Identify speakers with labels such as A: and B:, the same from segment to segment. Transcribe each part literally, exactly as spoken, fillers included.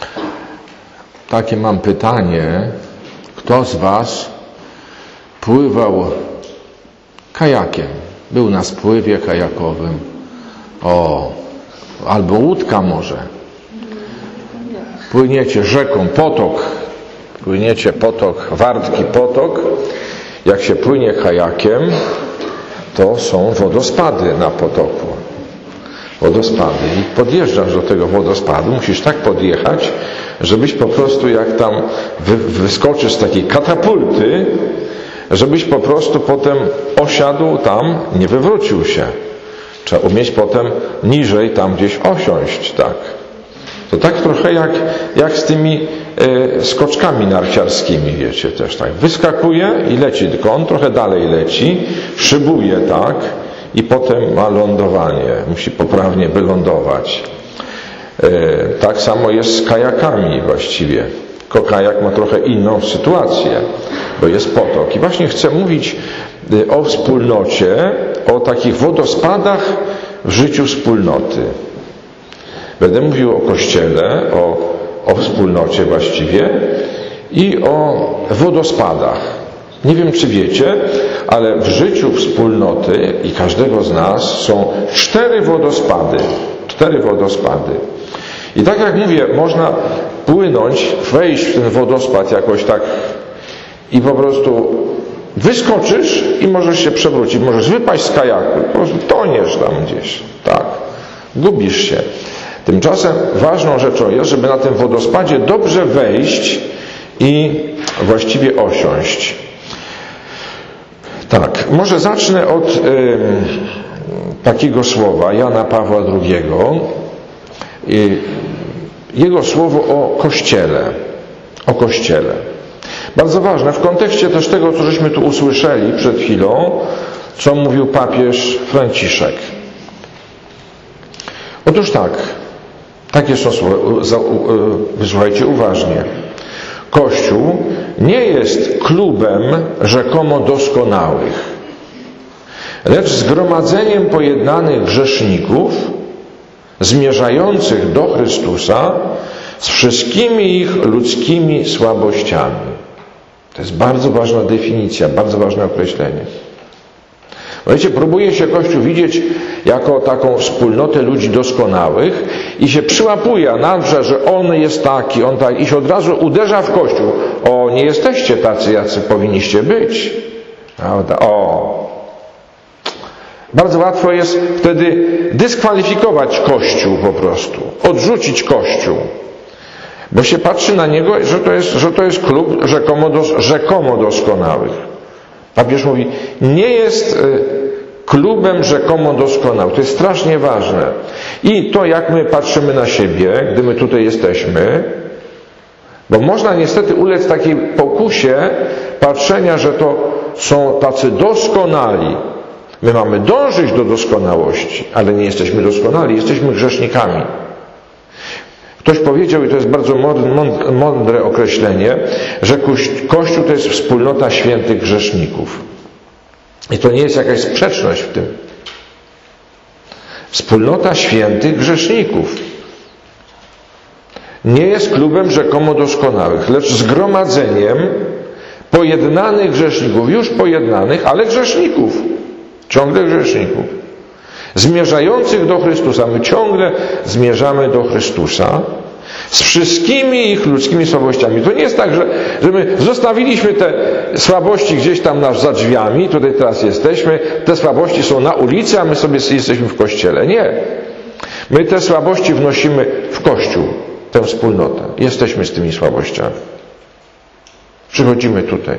A: Takie mam pytanie. Kto z was pływał kajakiem? Był na spływie kajakowym. O, albo łódka może. Płyniecie rzeką, potok. Płyniecie potok, wartki potok. Jak się płynie kajakiem, to są wodospady na potoku. Wodospady. I podjeżdżasz do tego wodospadu, musisz tak podjechać, żebyś po prostu jak tam wy, wyskoczysz z takiej katapulty, żebyś po prostu potem osiadł tam, nie wywrócił się. Trzeba umieć potem niżej tam gdzieś osiąść, tak. To tak trochę jak, jak z tymi e, skoczkami narciarskimi, wiecie, też tak. Wyskakuje i leci, tylko on trochę dalej leci, szybuje, tak, i potem ma lądowanie. Musi poprawnie wylądować. E, tak samo jest z kajakami właściwie. Tylko kajak ma trochę inną sytuację, bo jest potok. I właśnie chcę mówić o wspólnocie, o takich wodospadach w życiu wspólnoty. Będę mówił o Kościele, o, o wspólnocie właściwie i o wodospadach. Nie wiem, czy wiecie, ale w życiu wspólnoty i każdego z nas są cztery wodospady. Cztery wodospady. I tak jak mówię, można płynąć, wejść w ten wodospad jakoś tak i po prostu wyskoczysz i możesz się przewrócić. Możesz wypaść z kajaku, po prostu toniesz tam gdzieś. Tak. Gubisz się. Tymczasem ważną rzeczą jest, żeby na tym wodospadzie dobrze wejść i właściwie osiąść. Tak, może zacznę od y, takiego słowa Jana Pawła drugiego. Y, jego słowo o Kościele. O Kościele. Bardzo ważne w kontekście też tego, co żeśmy tu usłyszeli przed chwilą, co mówił papież Franciszek. Otóż tak, takie są słowa, wysłuchajcie uważnie. Kościół nie jest klubem rzekomo doskonałych, lecz zgromadzeniem pojednanych grzeszników zmierzających do Chrystusa z wszystkimi ich ludzkimi słabościami. To jest bardzo ważna definicja, bardzo ważne określenie. Wiecie, próbuje się Kościół widzieć jako taką wspólnotę ludzi doskonałych i się przyłapuje na wrze, że on jest taki, on tak, i się od razu uderza w Kościół. O, nie jesteście tacy, jacy powinniście być. Prawda? O. Bardzo łatwo jest wtedy dyskwalifikować Kościół po prostu, odrzucić Kościół. Bo się patrzy na niego, że to jest, że to jest klub rzekomo, dos, rzekomo doskonałych. Papież mówi, nie jest klubem rzekomo doskonałych. To jest strasznie ważne. I to, jak my patrzymy na siebie, gdy my tutaj jesteśmy, bo można niestety ulec takiej pokusie patrzenia, że to są tacy doskonali. My mamy dążyć do doskonałości, ale nie jesteśmy doskonali, jesteśmy grzesznikami. Ktoś powiedział, i to jest bardzo mądre określenie, że Kościół to jest wspólnota świętych grzeszników. I to nie jest jakaś sprzeczność w tym. Wspólnota świętych grzeszników. Nie jest klubem rzekomo doskonałych, lecz zgromadzeniem pojednanych grzeszników. Już pojednanych, ale grzeszników. Ciągle grzeszników. Zmierzających do Chrystusa. My ciągle zmierzamy do Chrystusa z wszystkimi ich ludzkimi słabościami. To nie jest tak, że, że my zostawiliśmy te słabości gdzieś tam nas za drzwiami, tutaj teraz jesteśmy, te słabości są na ulicy, a my sobie jesteśmy w Kościele. Nie. My te słabości wnosimy w Kościół, tę wspólnotę. Jesteśmy z tymi słabościami. Przychodzimy tutaj.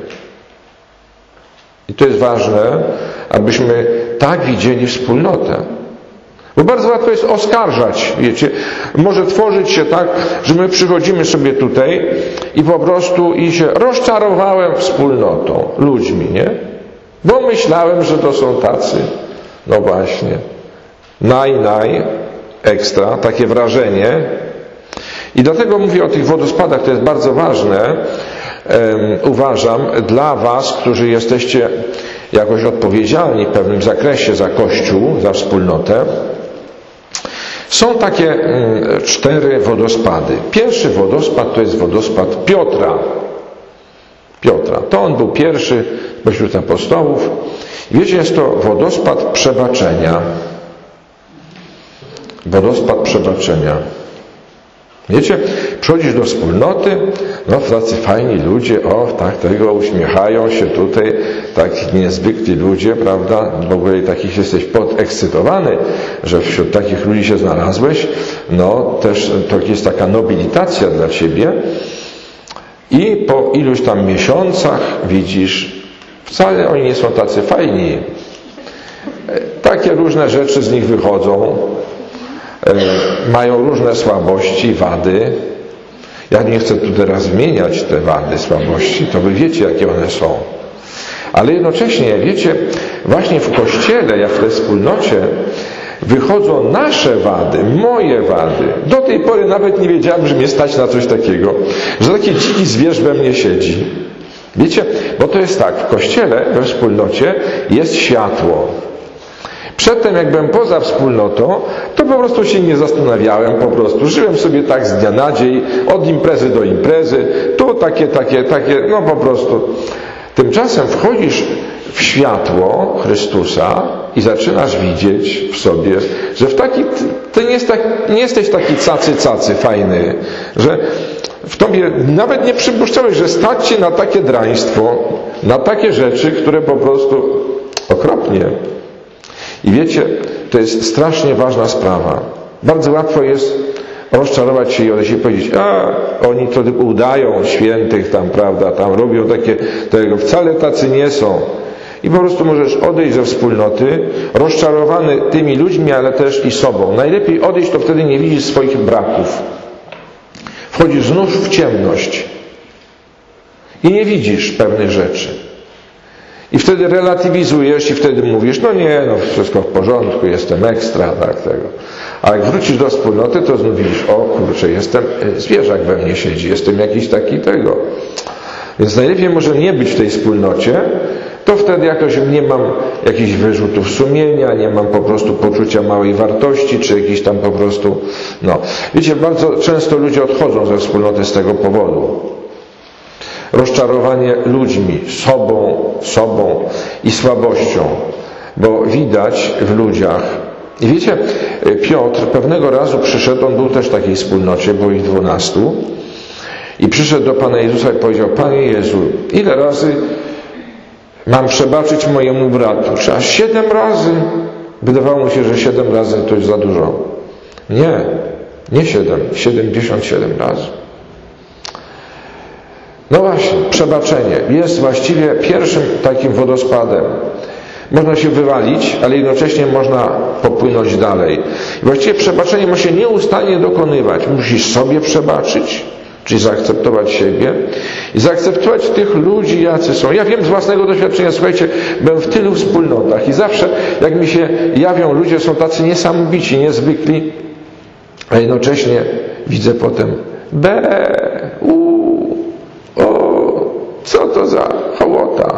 A: I to jest ważne, abyśmy tak widzieli wspólnotę. Bo bardzo łatwo jest oskarżać, wiecie. Może tworzyć się tak, że my przychodzimy sobie tutaj i po prostu i się rozczarowałem wspólnotą, ludźmi, nie? Bo myślałem, że to są tacy. No właśnie. Naj, naj, ekstra, takie wrażenie. I dlatego mówię o tych wodospadach, to jest bardzo ważne. Uważam, dla was, którzy jesteście jakoś odpowiedzialni w pewnym zakresie za Kościół, za wspólnotę, Są takie mm, cztery wodospady. Pierwszy wodospad to jest wodospad Piotra. Piotra. To on był pierwszy pośród apostołów. Wiecie, jest to wodospad przebaczenia. Wodospad przebaczenia. Wiecie, przychodzisz do wspólnoty, no tacy fajni ludzie, o tak, tego uśmiechają się tutaj, tak niezwykli ludzie, prawda, w ogóle takich jesteś podekscytowany, że wśród takich ludzi się znalazłeś, no też to jest taka nobilitacja dla ciebie i po iluś tam miesiącach widzisz, wcale oni nie są tacy fajni, takie różne rzeczy z nich wychodzą, mają różne słabości, wady. Ja nie chcę tu teraz wymieniać te wady, słabości, to wy wiecie, jakie one są. Ale jednocześnie, wiecie, właśnie w Kościele, jak w tej wspólnocie, wychodzą nasze wady, moje wady. Do tej pory nawet nie wiedziałem, że mnie stać na coś takiego, że taki dziki zwierz we mnie siedzi. Wiecie, bo to jest tak, w Kościele, we wspólnocie jest światło. Przedtem, jak byłem poza wspólnotą, to po prostu się nie zastanawiałem, po prostu żyłem sobie tak z dnia na dzień, od imprezy do imprezy, tu takie, takie, takie, no po prostu. Tymczasem wchodzisz w światło Chrystusa i zaczynasz widzieć w sobie, że w taki, ty nie, jest tak, nie jesteś taki cacy, cacy, fajny, że w tobie nawet nie przypuszczałeś, że stać cię na takie draństwo, na takie rzeczy, które po prostu okropnie. I wiecie, to jest strasznie ważna sprawa. Bardzo łatwo jest rozczarować się i odejść i powiedzieć, a oni to udają świętych tam, prawda, tam robią takie, tego, wcale tacy nie są. I po prostu możesz odejść ze wspólnoty, rozczarowany tymi ludźmi, ale też i sobą. Najlepiej odejść, to wtedy nie widzisz swoich braków. Wchodzisz znów w ciemność i nie widzisz pewnych rzeczy. I wtedy relatywizujesz i wtedy mówisz, no nie, no wszystko w porządku, jestem ekstra, tak, tego. A jak wrócisz do wspólnoty, to znów widzisz, o kurczę, jestem, zwierzak we mnie siedzi, jestem jakiś taki tego. Więc najlepiej może nie być w tej wspólnocie, to wtedy jakoś nie mam jakichś wyrzutów sumienia, nie mam po prostu poczucia małej wartości, czy jakiś tam po prostu, no. Wiecie, bardzo często ludzie odchodzą ze wspólnoty z tego powodu. Rozczarowanie ludźmi, sobą, sobą i słabością, bo widać w ludziach. I wiecie, Piotr pewnego razu przyszedł, on był też w takiej wspólnocie, było ich dwunastu, i przyszedł do Pana Jezusa i powiedział, Panie Jezu, ile razy mam przebaczyć mojemu bratu? Czy aż siedem razy? Wydawało mu się, że siedem razy to jest za dużo. Nie, nie siedem, siedemdziesiąt siedem razy. No właśnie, przebaczenie jest właściwie pierwszym takim wodospadem. Można się wywalić, ale jednocześnie można popłynąć dalej. I właściwie przebaczenie ma się nieustannie dokonywać. Musisz sobie przebaczyć, czyli zaakceptować siebie i zaakceptować tych ludzi, jacy są. Ja wiem z własnego doświadczenia, słuchajcie, byłem w tylu wspólnotach i zawsze jak mi się jawią ludzie, są tacy niesamowici, niezwykli, a jednocześnie widzę potem be, u, o, co to za hołota.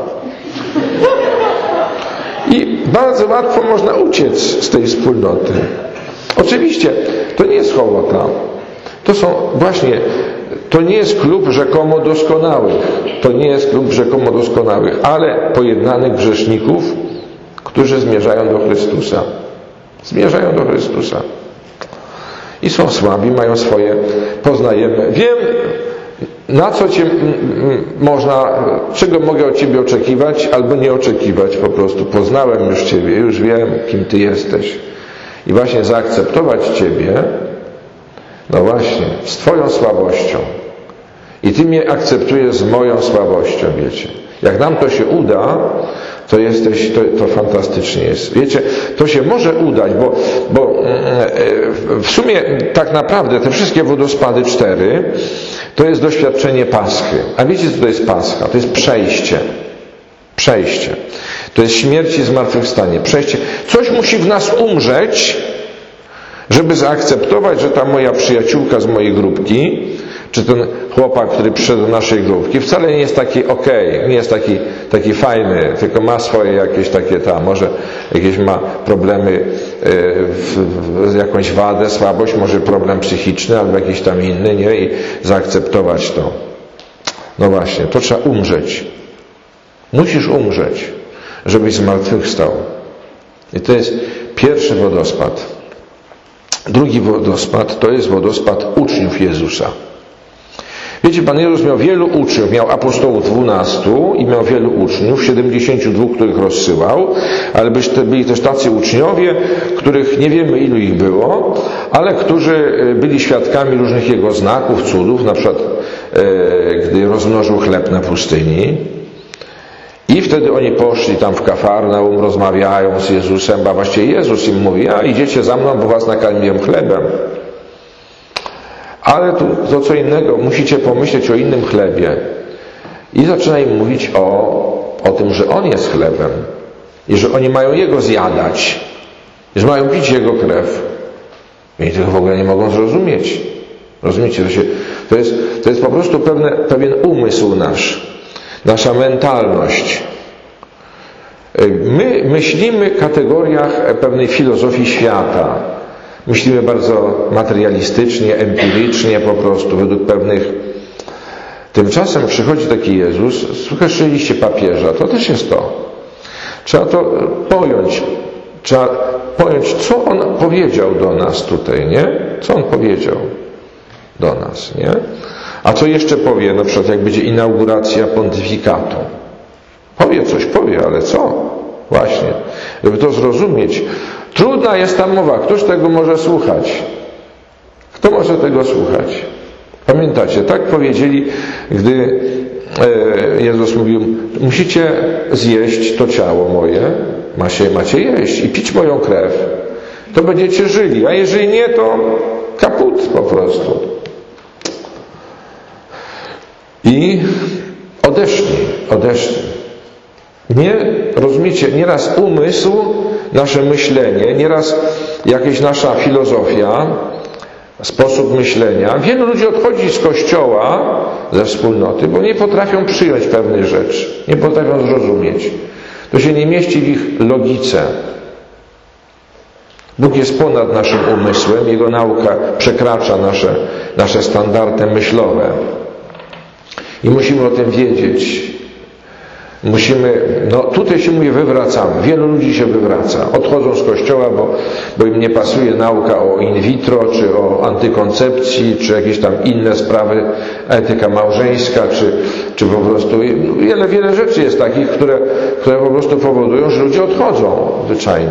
A: I bardzo łatwo można uciec z tej wspólnoty. Oczywiście, to nie jest hołota. To są właśnie, to nie jest klub rzekomo doskonałych. To nie jest klub rzekomo doskonałych, ale pojednanych grzeszników, którzy zmierzają do Chrystusa. Zmierzają do Chrystusa. I są słabi, mają swoje, poznajemy. Wiem, na co cię można, czego mogę od Ciebie oczekiwać, albo nie oczekiwać po prostu. Poznałem już Ciebie, już wiem, kim Ty jesteś. I właśnie zaakceptować Ciebie, no właśnie, z Twoją słabością. I Ty mnie akceptujesz z moją słabością, wiecie. Jak nam to się uda, to jesteś, to, to fantastycznie jest. Wiecie, to się może udać, bo, bo w sumie tak naprawdę te wszystkie wodospady cztery to jest doświadczenie Paschy. A wiecie, co to jest Pascha? To jest przejście. Przejście. To jest śmierć i zmartwychwstanie. Przejście. Coś musi w nas umrzeć, żeby zaakceptować, że ta moja przyjaciółka z mojej grupki, czy ten chłopak, który przyszedł do naszej grupki, wcale nie jest taki okej, okay, nie jest taki, taki fajny, tylko ma swoje jakieś takie tam, może jakieś ma problemy, w, w, jakąś wadę, słabość, może problem psychiczny albo jakiś tam inny, nie? I zaakceptować to. No właśnie, to trzeba umrzeć. Musisz umrzeć, żebyś zmartwychwstał. I to jest pierwszy wodospad. Drugi wodospad to jest wodospad uczniów Jezusa. Wiecie, Pan Jezus miał wielu uczniów, miał apostołów dwunastu i miał wielu uczniów, siedemdziesięciu dwóch, których rozsyłał, ale byli też tacy uczniowie, których nie wiemy ilu ich było, ale którzy byli świadkami różnych Jego znaków, cudów, na przykład e, gdy rozmnożył chleb na pustyni. I wtedy oni poszli tam w Kafarnaum, rozmawiają z Jezusem, a właściwie Jezus im mówi, a idziecie za mną, bo was nakarmiłem chlebem. Ale tu to co innego, musicie pomyśleć o innym chlebie. I zaczyna im mówić o, o tym, że On jest chlebem i że oni mają Jego zjadać, i że mają pić Jego krew. I tego w ogóle nie mogą zrozumieć. Rozumiecie? To, się, to, jest, to jest po prostu pewne, pewien umysł nasz, nasza mentalność. My myślimy w kategoriach pewnej filozofii świata. Myślimy bardzo materialistycznie, empirycznie po prostu, według pewnych... Tymczasem przychodzi taki Jezus, słyszeliście papieża, to też jest to. Trzeba to pojąć, trzeba pojąć, co On powiedział do nas tutaj, nie? Co On powiedział do nas, nie? A co jeszcze powie, na przykład jak będzie inauguracja pontyfikatu? Powie coś, powie, ale co? Właśnie, żeby to zrozumieć. Trudna jest ta mowa. Któż tego może słuchać? Kto może tego słuchać? Pamiętacie, tak powiedzieli, gdy Jezus mówił, musicie zjeść to ciało moje, macie, macie jeść i pić moją krew. To będziecie żyli, a jeżeli nie, to kaput po prostu. I odeszli, odeszli. Nie, rozumiecie, nieraz umysł, nasze myślenie, nieraz jakaś nasza filozofia, sposób myślenia. Wielu ludzi odchodzi z Kościoła, ze wspólnoty, bo nie potrafią przyjąć pewnych rzeczy, nie potrafią zrozumieć. To się nie mieści w ich logice. Bóg jest ponad naszym umysłem, Jego nauka przekracza nasze, nasze standardy myślowe. I musimy o tym wiedzieć. Musimy, no tutaj się mówi, wywracamy. Wielu ludzi się wywraca. Odchodzą z Kościoła, bo, bo im nie pasuje nauka o in vitro, czy o antykoncepcji, czy jakieś tam inne sprawy, etyka małżeńska, czy, czy po prostu wiele, wiele rzeczy jest takich, które, które po prostu powodują, że ludzie odchodzą zwyczajnie.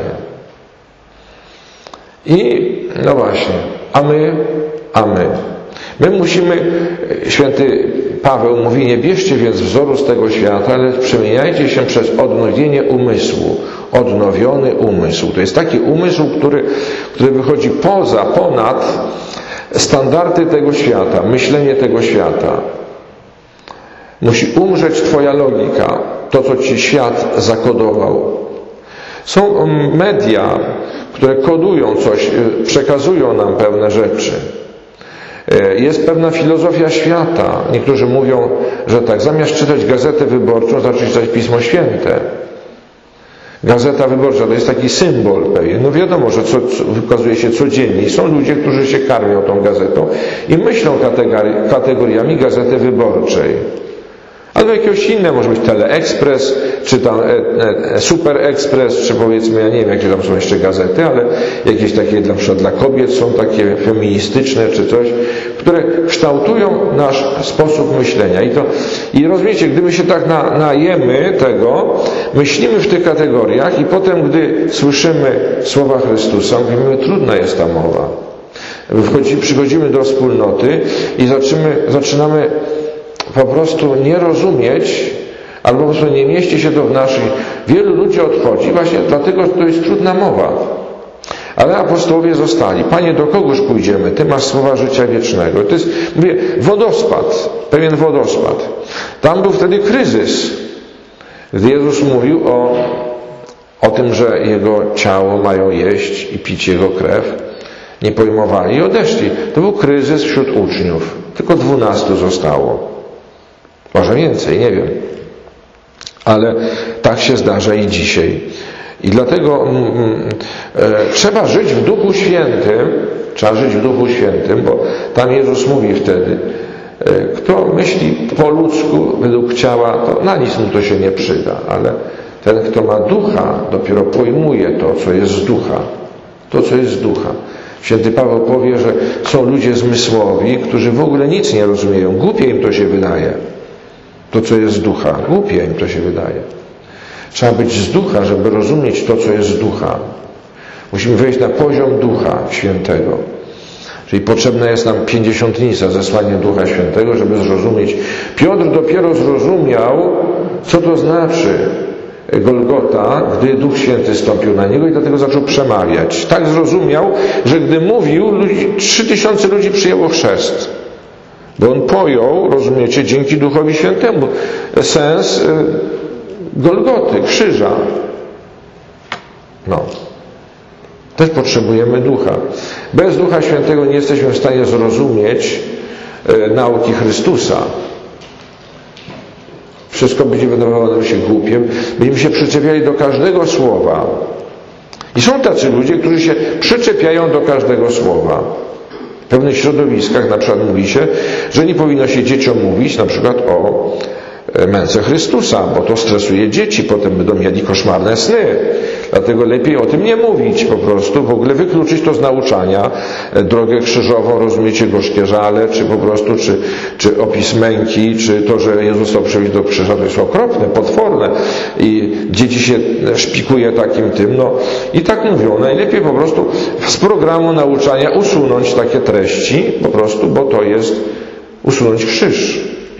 A: I no właśnie, a my, a my. My musimy, święty Paweł mówi, nie bierzcie więc wzoru z tego świata, ale przemieniajcie się przez odnowienie umysłu. Odnowiony umysł. To jest taki umysł, który, który wychodzi poza, ponad standardy tego świata, myślenie tego świata. Musi umrzeć twoja logika, to co ci świat zakodował. Są media, które kodują coś, przekazują nam pewne rzeczy. Jest pewna filozofia świata. Niektórzy mówią, że tak, zamiast czytać gazetę wyborczą, zacząć czytać Pismo Święte. Gazeta wyborcza to jest taki symbol pewien. No wiadomo, że co, co wykazuje się codziennie. I są ludzie, którzy się karmią tą gazetą i myślą kategori kategoriami gazety wyborczej. Albo jakiegoś innego, może być Teleexpress, czy tam Super Express, czy powiedzmy, ja nie wiem, jakie tam są jeszcze gazety, ale jakieś takie na przykład dla kobiet są takie feministyczne, czy coś, które kształtują nasz sposób myślenia. I to, i rozumiecie, gdy my się tak na, najemy tego, myślimy w tych kategoriach i potem, gdy słyszymy słowa Chrystusa, mówimy, trudna jest ta mowa. Wchodzi, przychodzimy do wspólnoty i zaczynamy, zaczynamy po prostu nie rozumieć, albo po prostu nie mieści się to w naszych... Wielu ludzi odchodzi właśnie dlatego, że to jest trudna mowa. Ale apostołowie zostali. Panie, do kogoż pójdziemy? Ty masz słowa życia wiecznego. To jest, mówię, wodospad, pewien wodospad. Tam był wtedy kryzys. Gdy Jezus mówił o, o tym, że Jego ciało mają jeść i pić Jego krew. nie pojmowali i odeszli. To był kryzys wśród uczniów. Tylko dwunastu zostało. Może więcej, nie wiem. Ale tak się zdarza i dzisiaj. I dlatego mm, e, trzeba żyć w Duchu Świętym, trzeba żyć w Duchu Świętym, bo tam Jezus mówi wtedy, e, kto myśli po ludzku, według ciała, to na nic mu to się nie przyda, ale ten, kto ma Ducha, dopiero pojmuje to, co jest z Ducha. To, co jest z Ducha. Święty Paweł powie, że są ludzie zmysłowi, którzy w ogóle nic nie rozumieją. Głupie im to się wydaje. To, co jest z Ducha. Głupie im to się wydaje. Trzeba być z Ducha, żeby rozumieć to, co jest z Ducha. Musimy wejść na poziom Ducha Świętego. Czyli potrzebna jest nam pięćdziesiątnica, zesłanie Ducha Świętego, żeby zrozumieć. Piotr dopiero zrozumiał, co to znaczy Golgota, gdy Duch Święty stąpił na niego i dlatego zaczął przemawiać. Tak zrozumiał, że gdy mówił, trzy tysiące ludzi przyjęło chrzest. Bo on pojął, rozumiecie, dzięki Duchowi Świętemu sens Golgoty, krzyża. No. Też potrzebujemy Ducha. Bez Ducha Świętego nie jesteśmy w stanie zrozumieć e, nauki Chrystusa. Wszystko będzie wydawało nam się głupiem. Będziemy się przyczepiali do każdego słowa. I są tacy ludzie, którzy się przyczepiają do każdego słowa. W pewnych środowiskach na przykład mówi się, że nie powinno się dzieciom mówić na przykład o męce Chrystusa, bo to stresuje dzieci, potem będą mieli koszmarne sny. Dlatego lepiej o tym nie mówić po prostu, w ogóle wykluczyć to z nauczania. Drogę krzyżową, rozumiecie, gorzkie żale, czy po prostu, czy, czy opis męki, czy to, że Jezus stał przejść do krzyża, to jest okropne, potworne. I dzieci się szpikuje takim tym, no i tak mówią. Najlepiej po prostu z programu nauczania usunąć takie treści, po prostu, bo to jest usunąć krzyż.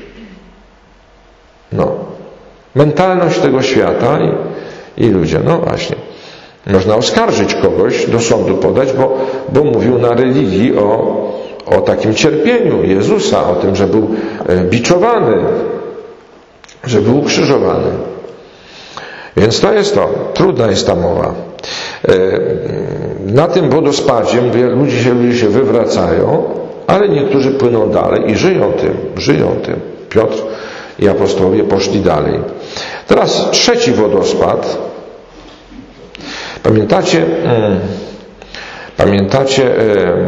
A: No. Mentalność tego świata i, i ludzie. No właśnie. Można oskarżyć kogoś, do sądu podać, bo, bo mówił na religii o, o takim cierpieniu Jezusa, o tym, że był biczowany, że był ukrzyżowany. Więc to jest to. Trudna jest ta mowa. Na tym wodospadzie, mówię, ludzie się, ludzie się wywracają, ale niektórzy płyną dalej i żyją tym, żyją tym. Piotr i apostołowie poszli dalej. Teraz trzeci wodospad. Pamiętacie, hmm, pamiętacie, hmm,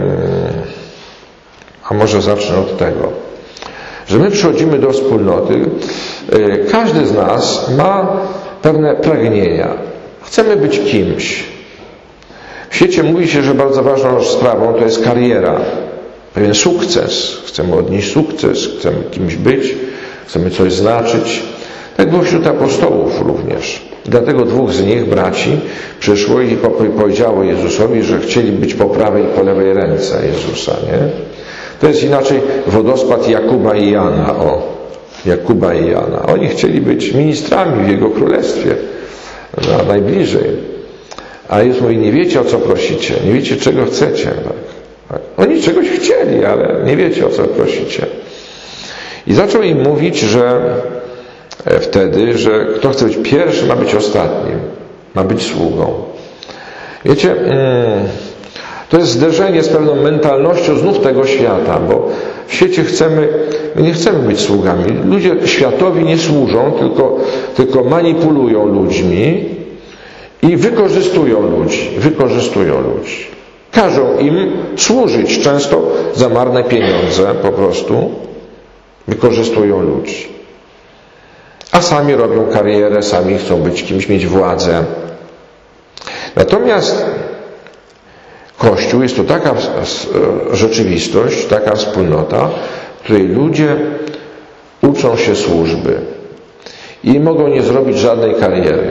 A: a może zacznę od tego, że my przychodzimy do wspólnoty, hmm, każdy z nas ma pewne pragnienia. Chcemy być kimś. W świecie mówi się, że bardzo ważną sprawą to jest kariera, pewien sukces. Chcemy odnieść sukces, chcemy kimś być, chcemy coś znaczyć. Tak było wśród apostołów również. Dlatego dwóch z nich, braci, przyszło i powiedziało Jezusowi, że chcieli być po prawej i po lewej ręce Jezusa, nie? To jest inaczej wodospad Jakuba i Jana. O, Jakuba i Jana. Oni chcieli być ministrami w Jego Królestwie. No, najbliżej. A Jezus mówi, nie wiecie, o co prosicie. Nie wiecie, czego chcecie. Tak, tak. Oni czegoś chcieli, ale nie wiecie, o co prosicie. I zaczął im mówić, że wtedy, że kto chce być pierwszy, ma być ostatnim. Ma być sługą. Wiecie, to jest zderzenie z pewną mentalnością znów tego świata, bo w świecie chcemy, my nie chcemy być sługami. Ludzie światowi nie służą, tylko, tylko manipulują ludźmi i wykorzystują ludzi. Wykorzystują ludzi. Każą im służyć, często za marne pieniądze po prostu. Wykorzystują ludzi. A sami robią karierę, sami chcą być kimś, mieć władzę. Natomiast Kościół jest to taka rzeczywistość, taka wspólnota, w której ludzie uczą się służby i mogą nie zrobić żadnej kariery.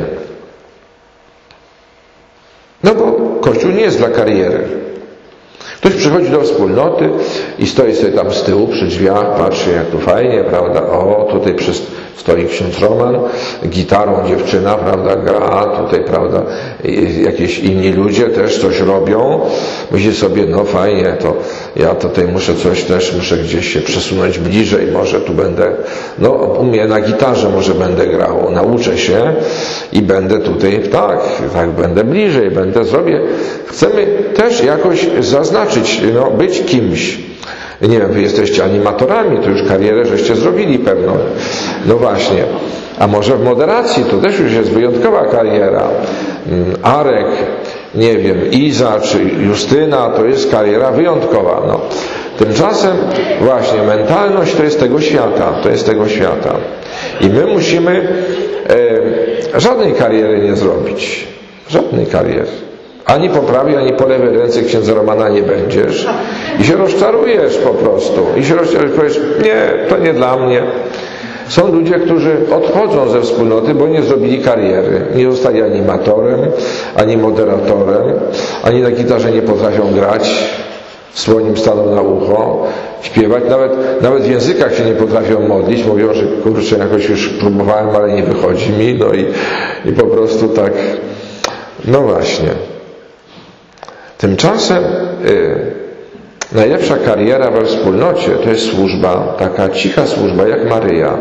A: No bo Kościół nie jest dla kariery. Ktoś przychodzi do wspólnoty i stoi sobie tam z tyłu przy drzwiach, patrzy jak tu fajnie, prawda, o, tutaj przy, stoi ksiądz Roman, gitarą dziewczyna, prawda, gra, tutaj, prawda, jakieś inni ludzie też coś robią. Myśli sobie, no fajnie, to ja tutaj muszę coś też, muszę gdzieś się przesunąć bliżej, może tu będę, no umiem na gitarze może będę grał, nauczę się i będę tutaj, tak, tak, będę bliżej, będę, zrobię. Chcemy też jakoś zaznaczyć zobaczyć, no, być kimś. Nie wiem, wy jesteście animatorami, to już karierę żeście zrobili pewną. No właśnie. A może w moderacji to też już jest wyjątkowa kariera. Arek, nie wiem, Iza czy Justyna to jest kariera wyjątkowa. No. Tymczasem właśnie mentalność to jest tego świata, to jest tego świata. I my musimy e, żadnej kariery nie zrobić. Żadnej kariery. Ani po prawej, ani po lewej ręce księdza Romana nie będziesz. I się rozczarujesz po prostu. I się rozczarujesz, powiesz, nie, to nie dla mnie. Są ludzie, którzy odchodzą ze wspólnoty, bo nie zrobili kariery. Nie zostali animatorem, ani moderatorem, ani na gitarze nie potrafią grać. Słonim staną na ucho, śpiewać. Nawet, nawet w językach się nie potrafią modlić. Mówią, że kurczę, jakoś już próbowałem, ale nie wychodzi mi. No i, i po prostu tak. No właśnie. Tymczasem y, najlepsza kariera we wspólnocie to jest służba, taka cicha służba jak Maryja.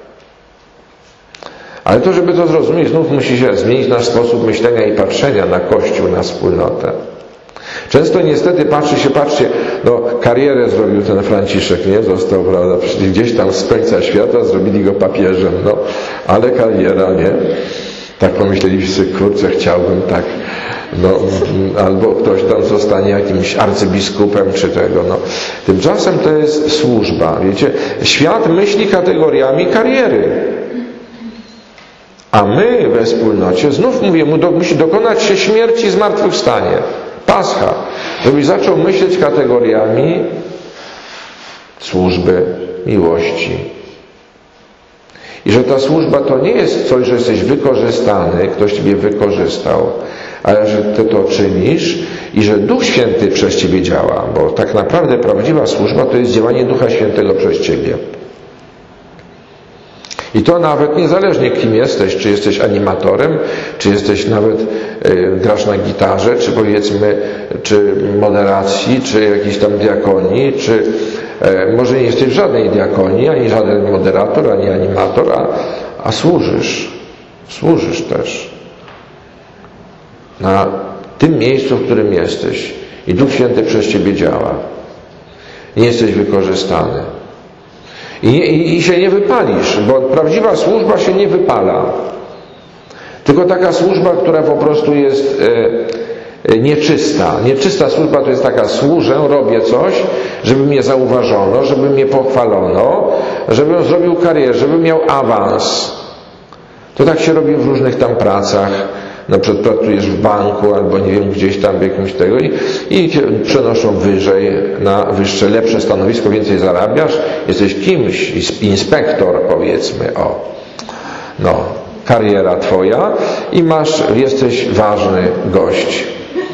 A: Ale to, żeby to zrozumieć, znów musi się zmienić nasz sposób myślenia i patrzenia na Kościół, na wspólnotę. Często niestety patrzy się, patrzcie, no karierę zrobił ten Franciszek, nie? Został, prawda, gdzieś tam z końca świata, zrobili go papieżem, no, ale kariera, nie? Tak pomyśleli wszyscy, kurczę, chciałbym tak, no, albo ktoś tam zostanie jakimś arcybiskupem czy tego, no. Tymczasem to jest służba, wiecie? Świat myśli kategoriami kariery. A my we wspólnocie, znów mówię, mu do, musi dokonać się śmierci i zmartwychwstanie. Pascha. Żebyś zaczął myśleć kategoriami służby, miłości. I że ta służba to nie jest coś, że jesteś wykorzystany, ktoś ciebie wykorzystał, ale że ty to czynisz i że Duch Święty przez ciebie działa, bo tak naprawdę prawdziwa służba to jest działanie Ducha Świętego przez ciebie. I to nawet niezależnie kim jesteś, czy jesteś animatorem, czy jesteś nawet y, grasz na gitarze, czy powiedzmy, czy moderacji, czy jakiejś tam diakonii, czy y, może nie jesteś w żadnej diakonii, ani żaden moderator, ani animator, a, a służysz. Służysz też. Na tym miejscu, w którym jesteś. I Duch Święty przez ciebie działa. Nie jesteś wykorzystany. I, i, I się nie wypalisz, bo prawdziwa służba się nie wypala. Tylko taka służba, która po prostu jest e, nieczysta. Nieczysta służba to jest taka, służę, robię coś, żeby mnie zauważono, żeby mnie pochwalono, żebym zrobił karierę, żebym miał awans. To tak się robi w różnych tam pracach. Na przykład pracujesz w banku albo nie wiem, gdzieś tam w jakimś tego i, i cię przenoszą wyżej, na wyższe, lepsze stanowisko, więcej zarabiasz, jesteś kimś, inspektor powiedzmy, o, no, kariera twoja i masz, jesteś ważny gość.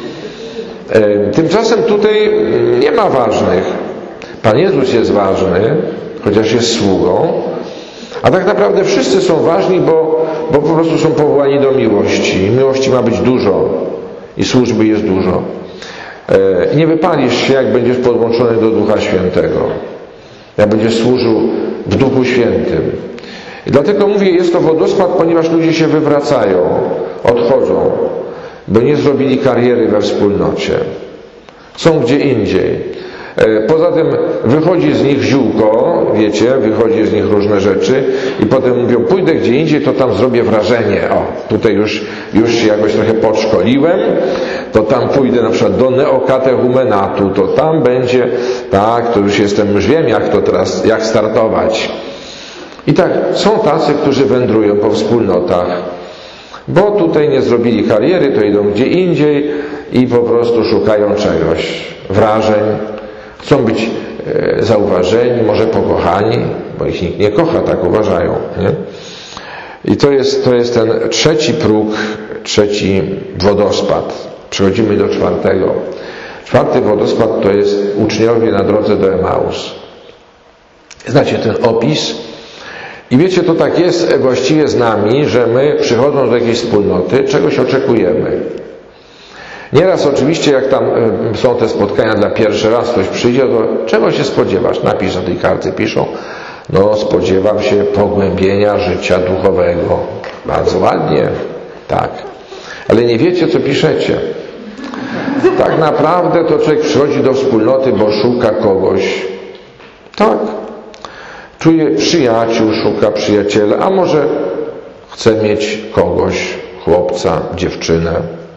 A: Tymczasem tutaj nie ma ważnych. Pan Jezus jest ważny, chociaż jest sługą, a tak naprawdę wszyscy są ważni, bo, bo po prostu są powołani do miłości. I miłości ma być dużo. I służby jest dużo. E, nie wypalisz się, jak będziesz podłączony do Ducha Świętego. Jak będziesz służył w Duchu Świętym. I dlatego mówię, jest to wodospad, ponieważ ludzie się wywracają, odchodzą, bo nie zrobili kariery we wspólnocie. Są gdzie indziej. Poza tym wychodzi z nich ziółko, wiecie, wychodzi z nich różne rzeczy i potem mówią, pójdę gdzie indziej, to tam zrobię wrażenie. O, tutaj już, już się jakoś trochę podszkoliłem, to tam pójdę na przykład do neokatechumenatu, to tam będzie, tak, to już jestem, już wiem jak to teraz, jak startować. I tak, są tacy, którzy wędrują po wspólnotach, bo tutaj nie zrobili kariery, to idą gdzie indziej i po prostu szukają czegoś, wrażeń. Chcą być e, zauważeni, może pokochani, bo ich nikt nie kocha, tak uważają. Nie? I to jest, to jest ten trzeci próg, trzeci wodospad. Przechodzimy do czwartego. Czwarty wodospad to jest uczniowie na drodze do Emaus. Znacie ten opis? I wiecie, to tak jest właściwie z nami, że my przychodząc do jakiejś wspólnoty, czegoś oczekujemy. Nieraz oczywiście, jak tam są te spotkania dla pierwszy raz, ktoś przyjdzie, to czego się spodziewasz? Napisz na tej kartce, piszą, no spodziewam się pogłębienia życia duchowego. Bardzo ładnie, tak. Ale nie wiecie, co piszecie. Tak naprawdę to człowiek przychodzi do wspólnoty, bo szuka kogoś. Tak. Czuje przyjaciół, szuka przyjaciela, a może chce mieć kogoś, chłopca, dziewczynę.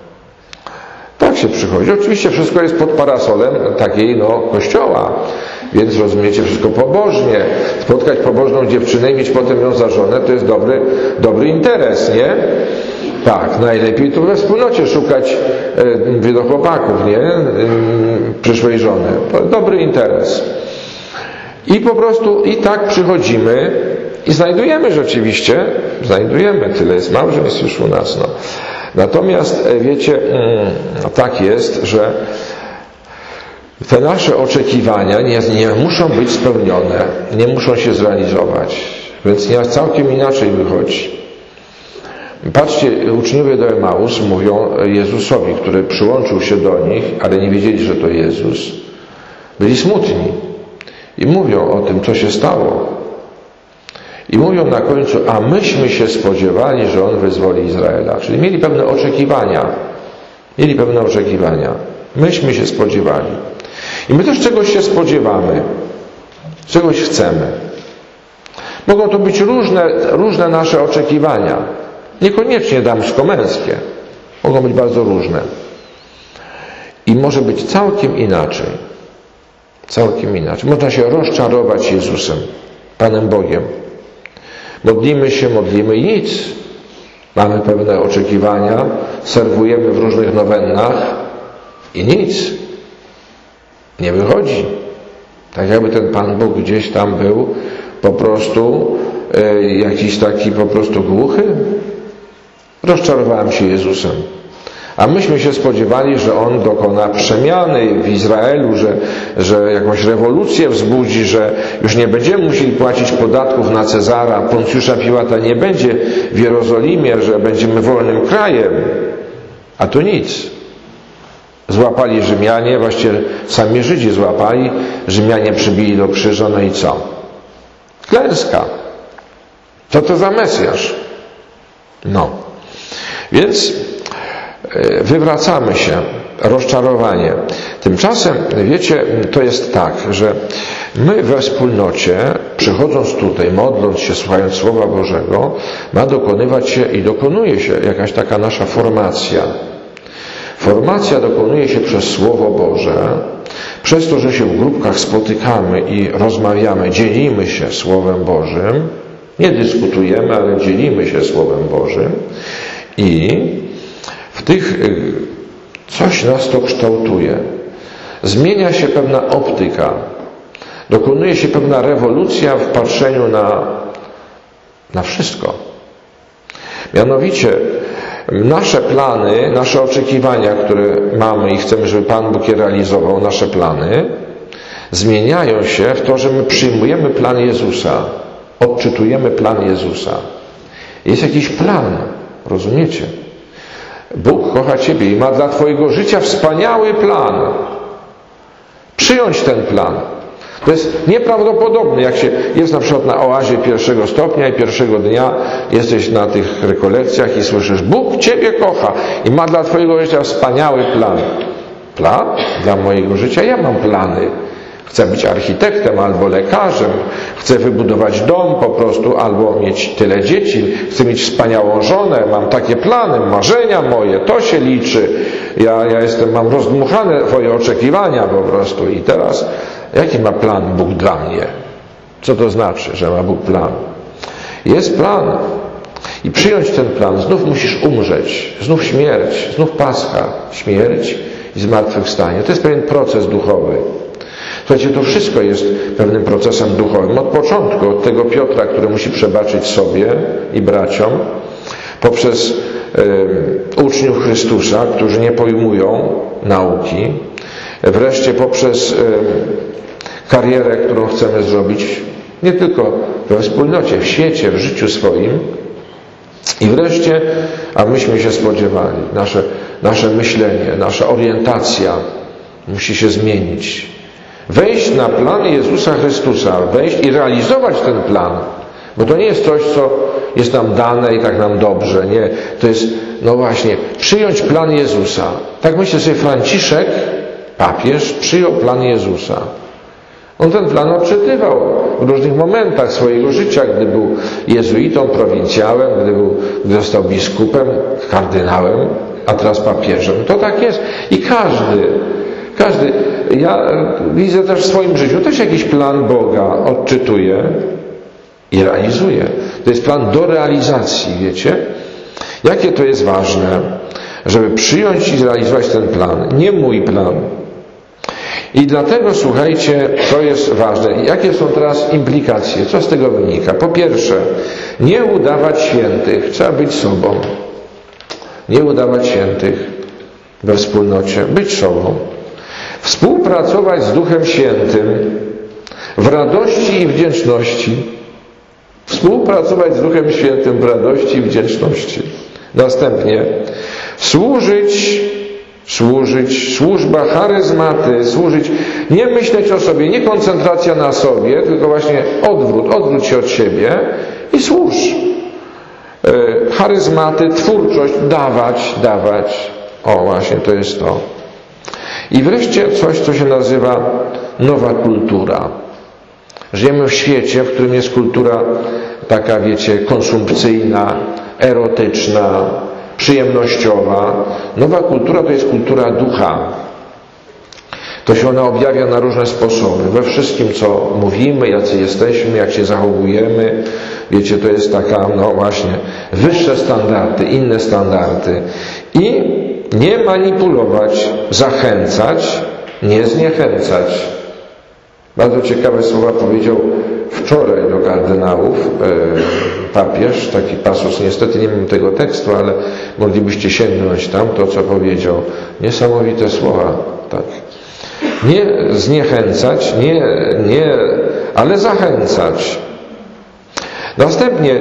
A: Tak się przychodzi. Oczywiście wszystko jest pod parasolem takiej, no, kościoła. Więc rozumiecie, wszystko pobożnie. Spotkać pobożną dziewczynę i mieć potem ją za żonę, to jest dobry, dobry interes, nie? Tak, najlepiej tu we wspólnocie szukać, mówię do chłopaków, nie? Przyszłej żony. Dobry interes. I po prostu i tak przychodzimy i znajdujemy rzeczywiście, znajdujemy, tyle jest małżeństw już u nas, no. Natomiast wiecie, tak jest, że te nasze oczekiwania nie, nie muszą być spełnione, nie muszą się zrealizować, więc nie całkiem inaczej wychodzi. Patrzcie, uczniowie do Emaus mówią Jezusowi, który przyłączył się do nich, ale nie wiedzieli, że to Jezus. Byli smutni i mówią o tym, co się stało. I mówią na końcu, a myśmy się spodziewali, że On wyzwoli Izraela. Czyli mieli pewne oczekiwania. Mieli pewne oczekiwania. Myśmy się spodziewali. I my też czegoś się spodziewamy. Czegoś chcemy. Mogą to być różne, różne nasze oczekiwania. Niekoniecznie damsko-męskie. Mogą być bardzo różne. I może być całkiem inaczej. Całkiem inaczej. Można się rozczarować Jezusem, Panem Bogiem. Modlimy się, modlimy i nic. Mamy pewne oczekiwania, serwujemy w różnych nowennach i nic. Nie wychodzi. Tak jakby ten Pan Bóg gdzieś tam był po prostu e, jakiś taki po prostu głuchy. Rozczarowałem się Jezusem. A myśmy się spodziewali, że On dokona przemiany w Izraelu, że, że jakąś rewolucję wzbudzi, że już nie będziemy musieli płacić podatków na Cezara, Poncjusza Piłata nie będzie w Jerozolimie, że będziemy wolnym krajem. A to nic. Złapali Rzymianie, właściwie sami Żydzi złapali, Rzymianie przybili do krzyża, no i co? Klęska. Co to za Mesjasz? No. Więc wywracamy się, rozczarowanie. Tymczasem, wiecie, to jest tak, że my we wspólnocie, przychodząc tutaj, modląc się, słuchając Słowa Bożego, ma dokonywać się i dokonuje się jakaś taka nasza formacja. Formacja dokonuje się przez Słowo Boże, przez to, że się w grupkach spotykamy i rozmawiamy, dzielimy się Słowem Bożym, nie dyskutujemy, ale dzielimy się Słowem Bożym i w tych coś nas to kształtuje. Zmienia się pewna optyka. Dokonuje się pewna rewolucja w patrzeniu na, na wszystko. Mianowicie nasze plany, nasze oczekiwania, które mamy i chcemy, żeby Pan Bóg je realizował, nasze plany, zmieniają się w to, że my przyjmujemy plan Jezusa. Odczytujemy plan Jezusa. Jest jakiś plan. Rozumiecie? Bóg kocha Ciebie i ma dla Twojego życia wspaniały plan. Przyjąć ten plan. To jest nieprawdopodobne, jak się jest na przykład na oazie pierwszego stopnia i pierwszego dnia jesteś na tych rekolekcjach i słyszysz, Bóg Ciebie kocha i ma dla Twojego życia wspaniały plan. Plan? Dla mojego życia ja mam plany. Chcę być architektem albo lekarzem, chcę wybudować dom po prostu, albo mieć tyle dzieci, chcę mieć wspaniałą żonę, mam takie plany, marzenia moje, to się liczy. Ja, ja jestem, mam rozdmuchane Twoje oczekiwania po prostu. I teraz, jaki ma plan Bóg dla mnie? Co to znaczy, że ma Bóg plan? Jest plan. I przyjąć ten plan, znów musisz umrzeć, znów śmierć, znów Pascha, śmierć i zmartwychwstanie. To jest pewien proces duchowy. Słuchajcie, to wszystko jest pewnym procesem duchowym. Od początku, od tego Piotra, który musi przebaczyć sobie i braciom, poprzez y, uczniów Chrystusa, którzy nie pojmują nauki, wreszcie poprzez y, karierę, którą chcemy zrobić, nie tylko we wspólnocie, w świecie, w życiu swoim, i wreszcie, a myśmy się spodziewali, nasze, nasze myślenie, nasza orientacja musi się zmienić. Wejść na plan Jezusa Chrystusa, wejść i realizować ten plan. Bo to nie jest coś, co jest nam dane i tak nam dobrze. Nie, to jest no właśnie, przyjąć plan Jezusa. Tak myślę sobie, Franciszek, papież, przyjął plan Jezusa. On ten plan odczytywał w różnych momentach swojego życia, gdy był jezuitą, prowincjałem, gdy, był, gdy został biskupem, kardynałem, a teraz papieżem. To tak jest. I każdy, każdy, ja widzę też w swoim życiu, też jakiś plan Boga odczytuje i realizuje. To jest plan do realizacji, wiecie? Jakie to jest ważne, żeby przyjąć i zrealizować ten plan. Nie mój plan. I dlatego, słuchajcie, to jest ważne. Jakie są teraz implikacje? Co z tego wynika? Po pierwsze, nie udawać świętych. Trzeba być sobą. Nie udawać świętych we wspólnocie. Być sobą. Współpracować z Duchem Świętym w radości i wdzięczności. Współpracować z Duchem Świętym w radości i wdzięczności. Następnie służyć Służyć, służba, charyzmaty, służyć, nie myśleć o sobie, nie koncentracja na sobie, tylko właśnie odwrót, odwróć się od siebie i służ. Charyzmaty, twórczość, dawać, dawać. O, właśnie, to jest to. I wreszcie coś, co się nazywa nowa kultura. Żyjemy w świecie, w którym jest kultura taka, wiecie, konsumpcyjna, erotyczna, przyjemnościowa. Nowa kultura to jest kultura ducha. To się ona objawia na różne sposoby. We wszystkim, co mówimy, jacy jesteśmy, jak się zachowujemy. Wiecie, to jest taka, no właśnie, wyższe standardy, inne standardy. I nie manipulować, zachęcać, nie zniechęcać. Bardzo ciekawe słowa powiedział wczoraj do kardynałów e, papież, taki pasus, niestety nie mam tego tekstu, ale moglibyście sięgnąć tam, to co powiedział. Niesamowite słowa, tak. Nie zniechęcać, nie, nie, ale zachęcać. Następnie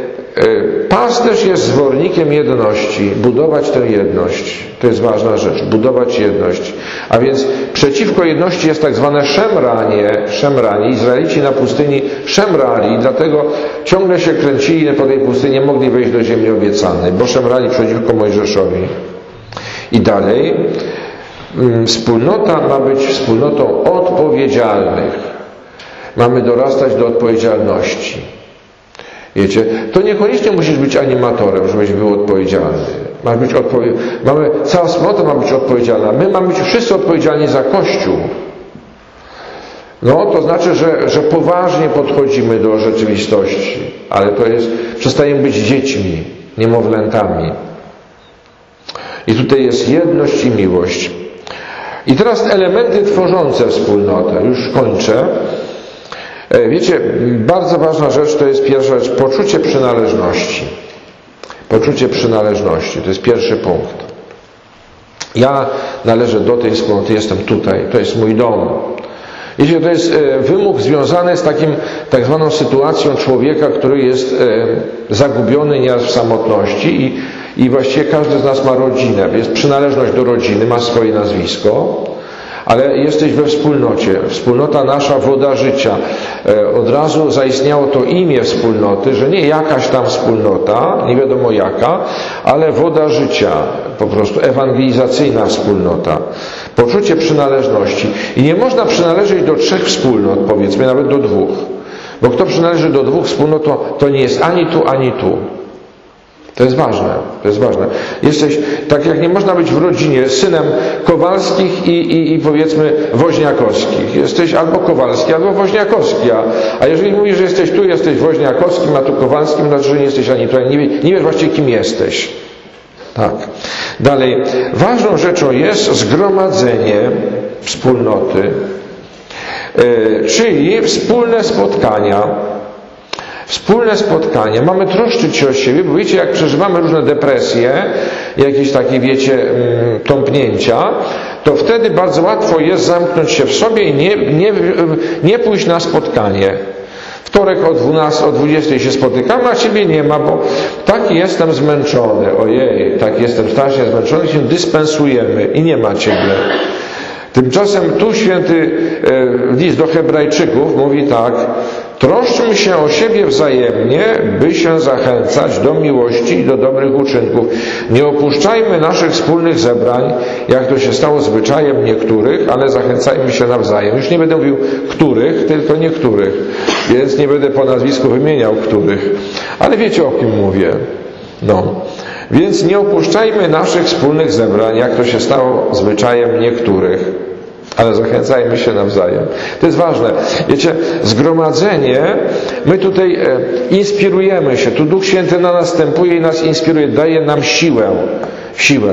A: pasterz jest zwornikiem jedności, budować tę jedność. To jest ważna rzecz, budować jedność. A więc przeciwko jedności jest tak zwane szemranie, szemranie. Izraelici na pustyni szemrali, dlatego ciągle się kręcili po tej pustyni, nie mogli wejść do ziemi obiecanej, bo szemrali przeciwko Mojżeszowi. I dalej, wspólnota ma być wspólnotą odpowiedzialnych. Mamy dorastać do odpowiedzialności. Wiecie, to niekoniecznie musisz być animatorem, żebyś był odpowiedzialny. Masz być odpowie... mamy, cała wspólnota ma być odpowiedzialna. My mamy być wszyscy odpowiedzialni za Kościół. No, to znaczy, że, że poważnie podchodzimy do rzeczywistości, ale to jest, przestajemy być dziećmi, niemowlętami. I tutaj jest jedność i miłość. I teraz elementy tworzące wspólnotę. Już kończę. Wiecie, bardzo ważna rzecz to jest pierwsza rzecz, poczucie przynależności. Poczucie przynależności, to jest pierwszy punkt. Ja należę do tej wspólnoty, jestem tutaj, to jest mój dom. Wiecie, to jest wymóg związany z takim, tak zwaną sytuacją człowieka, który jest zagubiony nieraz w samotności i, i właściwie każdy z nas ma rodzinę. Jest przynależność do rodziny, ma swoje nazwisko. Ale jesteś we wspólnocie. Wspólnota nasza, woda życia. Od razu zaistniało to imię wspólnoty, że nie jakaś tam wspólnota, nie wiadomo jaka, ale woda życia, po prostu ewangelizacyjna wspólnota. Poczucie przynależności. I nie można przynależeć do trzech wspólnot, powiedzmy, nawet do dwóch. Bo kto przynależy do dwóch wspólnot, to, to nie jest ani tu, ani tu. To jest ważne, to jest ważne. Jesteś, tak jak nie można być w rodzinie synem Kowalskich i, i, i powiedzmy Woźniakowskich. Jesteś albo Kowalski, albo Woźniakowski. A, a jeżeli mówisz, że jesteś tu, jesteś Woźniakowskim, a tu Kowalskim, to znaczy, że nie jesteś ani tu, ani nie, nie wiesz właściwie, kim jesteś. Tak. Dalej. Ważną rzeczą jest zgromadzenie wspólnoty, yy, czyli wspólne spotkania. Wspólne spotkanie. Mamy troszczyć się o siebie, bo wiecie, jak przeżywamy różne depresje, jakieś takie, wiecie, tąpnięcia, to wtedy bardzo łatwo jest zamknąć się w sobie i nie, nie, nie pójść na spotkanie. Wtorek o dwunastej, o dwudziestej się spotykamy, a ciebie nie ma, bo tak jestem zmęczony. Ojej, tak jestem strasznie zmęczony, się dyspensujemy i nie ma ciebie. Tymczasem tu święty list do Hebrajczyków mówi tak: troszczmy się o siebie wzajemnie, by się zachęcać do miłości i do dobrych uczynków. Nie opuszczajmy naszych wspólnych zebrań, jak to się stało zwyczajem niektórych, ale zachęcajmy się nawzajem. Już nie będę mówił których, tylko niektórych, więc nie będę po nazwisku wymieniał których. Ale wiecie, o kim mówię. No. Więc nie opuszczajmy naszych wspólnych zebrań, jak to się stało zwyczajem niektórych, ale zachęcajmy się nawzajem. To jest ważne. Wiecie, zgromadzenie, my tutaj inspirujemy się. Tu Duch Święty na nas następuje i nas inspiruje, daje nam siłę. Siłę.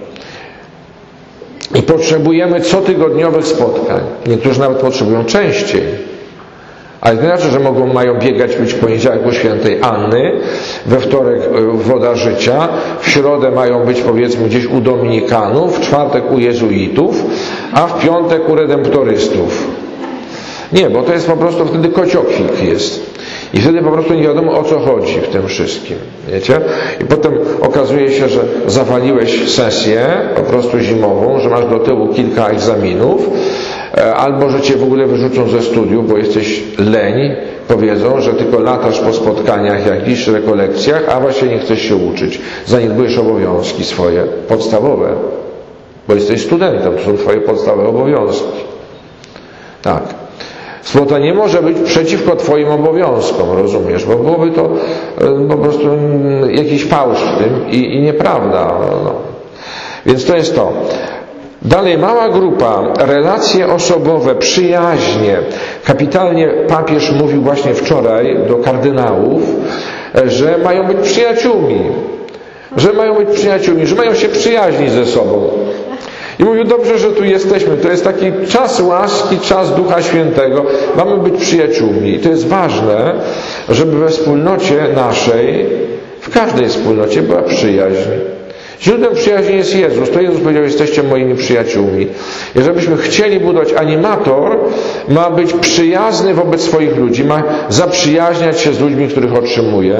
A: I potrzebujemy cotygodniowych spotkań. Niektórzy nawet potrzebują częściej. Ale to znaczy, że mogą, mają biegać być w poniedziałek u świętej Anny, we wtorek woda życia, w środę mają być powiedzmy gdzieś u dominikanów, w czwartek u jezuitów, a w piątek u redemptorystów. Nie, bo to jest po prostu wtedy kociokwik jest. I wtedy po prostu nie wiadomo, o co chodzi w tym wszystkim. Wiecie? I potem okazuje się, że zawaliłeś sesję po prostu zimową, że masz do tyłu kilka egzaminów, albo że cię w ogóle wyrzucą ze studiów, bo jesteś leń, powiedzą, że tylko latasz po spotkaniach jakichś, rekolekcjach, a właśnie nie chcesz się uczyć. Zaniedbujesz obowiązki swoje, podstawowe, bo jesteś studentem, to są twoje podstawowe obowiązki. Tak. Wspólnota nie może być przeciwko twoim obowiązkom, rozumiesz, bo byłoby to po prostu jakiś fałsz w tym i, i nieprawda. No. Więc to jest to. Dalej, mała grupa, relacje osobowe, przyjaźnie. Kapitalnie papież mówił właśnie wczoraj do kardynałów, że mają być przyjaciółmi, że mają być przyjaciółmi, że mają się przyjaźnić ze sobą. I mówił, dobrze, że tu jesteśmy. To jest taki czas łaski, czas Ducha Świętego. Mamy być przyjaciółmi. I to jest ważne, żeby we wspólnocie naszej, w każdej wspólnocie była przyjaźń. Źródłem przyjaźni jest Jezus. To Jezus powiedział, jesteście moimi przyjaciółmi. I żebyśmy chcieli budować, animator ma być przyjazny wobec swoich ludzi, ma zaprzyjaźniać się z ludźmi, których otrzymuje,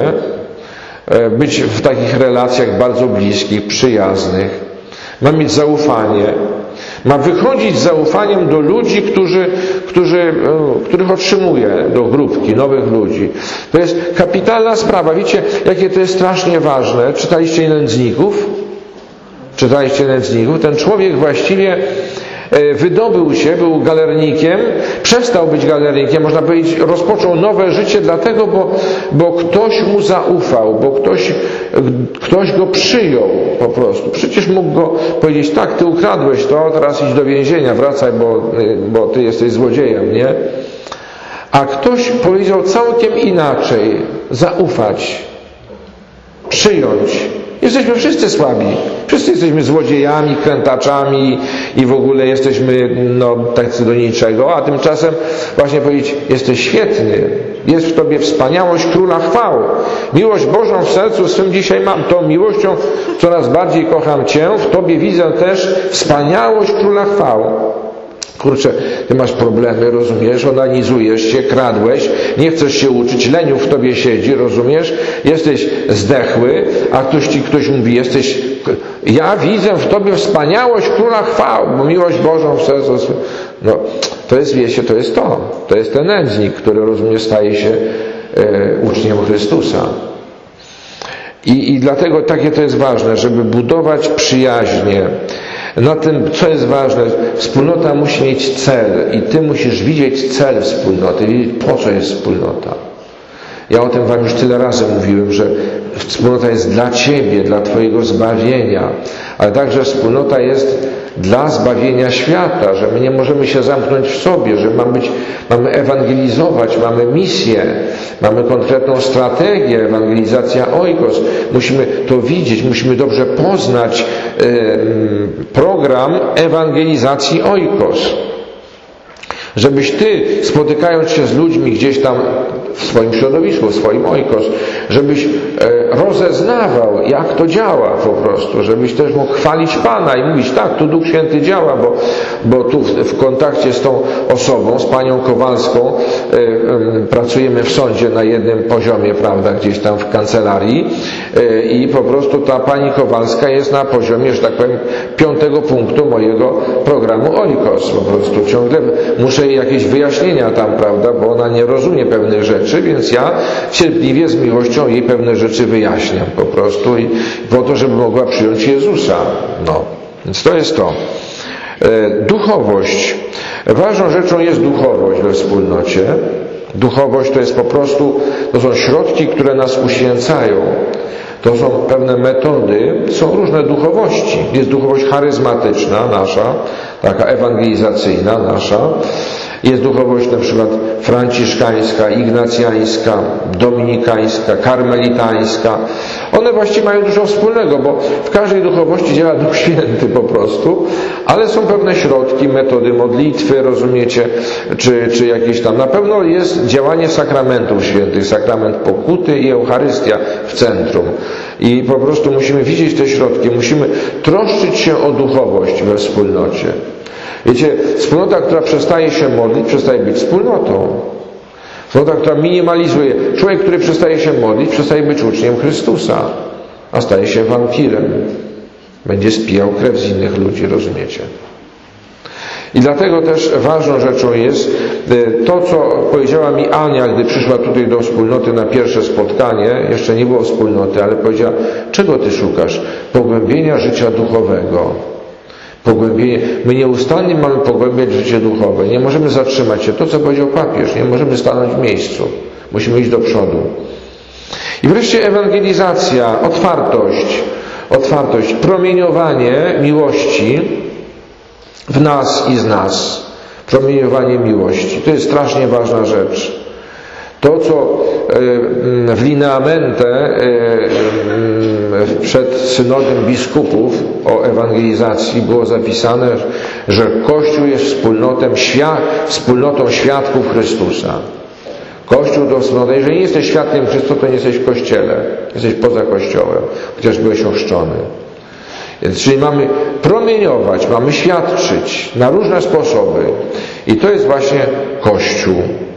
A: być w takich relacjach bardzo bliskich, przyjaznych. Ma mieć zaufanie. Ma wychodzić z zaufaniem do ludzi, którzy, którzy, których otrzymuje, do grupki, nowych ludzi. To jest kapitalna sprawa. Wiecie, jakie to jest strasznie ważne? Czytaliście Nędzników? Czytaliście Nędzników? Ten człowiek właściwie wydobył się, był galernikiem, przestał być galernikiem, można powiedzieć, rozpoczął nowe życie dlatego, bo, bo ktoś mu zaufał, bo ktoś, ktoś go przyjął po prostu. Przecież mógł go powiedzieć, tak, ty ukradłeś to, teraz idź do więzienia, wracaj, bo, bo ty jesteś złodziejem, nie? A ktoś powiedział całkiem inaczej, zaufać, przyjąć. Jesteśmy wszyscy słabi. Wszyscy jesteśmy złodziejami, krętaczami i w ogóle jesteśmy no, tacy do niczego, a tymczasem właśnie powiedzieć, jesteś świetny, jest w Tobie wspaniałość Króla Chwał. Miłość Bożą w sercu swym dzisiaj mam. Tą miłością coraz bardziej kocham Cię. W Tobie widzę też wspaniałość Króla Chwał. Kurczę, ty masz problemy, rozumiesz, onanizujesz się, kradłeś, nie chcesz się uczyć, leniów w tobie siedzi, rozumiesz, jesteś zdechły, a ktoś ci ktoś mówi, jesteś, ja widzę w tobie wspaniałość Króla Chwał, bo miłość Bożą w sercu. No, to jest, wiecie, to jest to, to jest ten nędznik, który, rozumiesz, staje się e, uczniem Chrystusa. I, I dlatego takie to jest ważne, żeby budować przyjaźnie. Na tym, co jest ważne, wspólnota musi mieć cel i ty musisz widzieć cel wspólnoty, wiedzieć, po co jest wspólnota. Ja o tym wam już tyle razy mówiłem, że wspólnota jest dla ciebie, dla twojego zbawienia, ale także wspólnota jest dla zbawienia świata, że my nie możemy się zamknąć w sobie, że mamy, być, mamy ewangelizować, mamy misję, mamy konkretną strategię, ewangelizacja oikos. Musimy to widzieć, musimy dobrze poznać y, program ewangelizacji oikos. Żebyś ty, spotykając się z ludźmi gdzieś tam w swoim środowisku, w swoim oikos, żebyś rozeznawał, jak to działa po prostu, żebyś też mógł chwalić Pana i mówić, tak, tu Duch Święty działa, bo, bo tu w, w kontakcie z tą osobą, z panią Kowalską, y, y, pracujemy w sądzie na jednym poziomie, prawda, gdzieś tam w kancelarii i po prostu ta pani Kowalska jest na poziomie, że tak powiem, piątego punktu mojego programu Oikos. Po prostu ciągle muszę jej jakieś wyjaśnienia tam, prawda, bo ona nie rozumie pewnych rzeczy, więc ja cierpliwie, z miłością jej pewne rzeczy wyjaśniam po prostu i po to, żeby mogła przyjąć Jezusa. No, więc to jest to. Duchowość. Ważną rzeczą jest duchowość we wspólnocie. Duchowość to jest po prostu, to są środki, które nas uświęcają. To są pewne metody, są różne duchowości. Jest duchowość charyzmatyczna nasza, taka ewangelizacyjna nasza. Jest duchowość na przykład franciszkańska, ignacjańska, dominikańska, karmelitańska. One właściwie mają dużo wspólnego, bo w każdej duchowości działa Duch Święty po prostu, ale są pewne środki, metody modlitwy, rozumiecie, czy, czy jakieś tam. Na pewno jest działanie sakramentów świętych, sakrament pokuty i Eucharystia w centrum. I po prostu musimy widzieć te środki, musimy troszczyć się o duchowość we wspólnocie. Wiecie, wspólnota, która przestaje się modlić, przestaje być wspólnotą. Wspólnota, która minimalizuje. Człowiek, który przestaje się modlić, przestaje być uczniem Chrystusa, a staje się wampirem. Będzie spijał krew z innych ludzi, rozumiecie? I dlatego też ważną rzeczą jest to, co powiedziała mi Ania, gdy przyszła tutaj do wspólnoty na pierwsze spotkanie. Jeszcze nie było wspólnoty, ale powiedziała, czego ty szukasz? Pogłębienia życia duchowego. Pogłębienie. My nieustannie mamy pogłębiać życie duchowe. Nie możemy zatrzymać się. To, co powiedział papież, nie możemy stanąć w miejscu. Musimy iść do przodu. I wreszcie ewangelizacja, otwartość. Otwartość, promieniowanie miłości w nas i z nas. Promieniowanie miłości. To jest strasznie ważna rzecz. To, co w lineamente przed synodem biskupów o ewangelizacji było zapisane, że Kościół jest wspólnotą, wspólnotą świadków Chrystusa. Kościół to wspólnota. Jeżeli nie jesteś świadkiem Chrystusa, to nie jesteś w Kościele. Jesteś poza Kościołem, chociaż byłeś ochrzczony. Więc, czyli mamy promieniować, mamy świadczyć na różne sposoby. I to jest właśnie Kościół.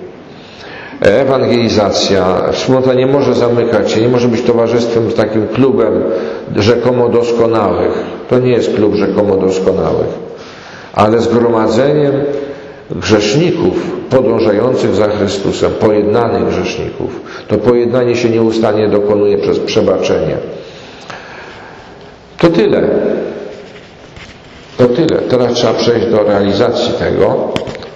A: Ewangelizacja, wspólnota nie może zamykać się, nie może być towarzystwem z takim klubem rzekomo doskonałych. To nie jest klub rzekomo doskonałych, ale zgromadzeniem grzeszników podążających za Chrystusem, pojednanych grzeszników. To pojednanie się nieustannie dokonuje przez przebaczenie. To tyle. To tyle. Teraz trzeba przejść do realizacji tego.